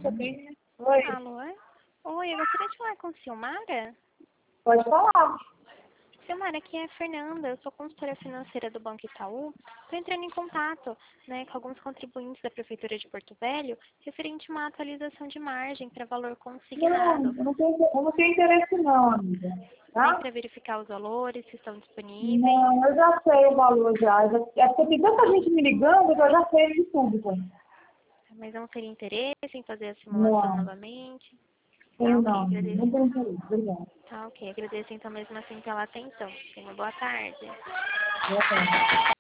Oi, Alô? Oi, eu gostaria de falar com a Silmara. pode falar. Silmara, aqui é a Fernanda, eu sou consultora financeira do Banco Itaú. Estou entrando em contato, com alguns contribuintes da Prefeitura de Porto Velho, referente a uma atualização de margem para valor Não, consignado. eu não tenho interesse não, amiga. Tá? Para verificar os valores, se estão disponíveis. Não, eu já sei o valor já. É porque tem tanta gente me ligando que eu já sei de tudo. Pô. Mas não teria interesse em fazer a simulação Não, novamente? Tá tenho ok, não. Não agradeço. tenho interesse. Obrigada. Tá ok, agradeço então mesmo assim pela atenção. Tenha uma boa tarde. Boa tarde.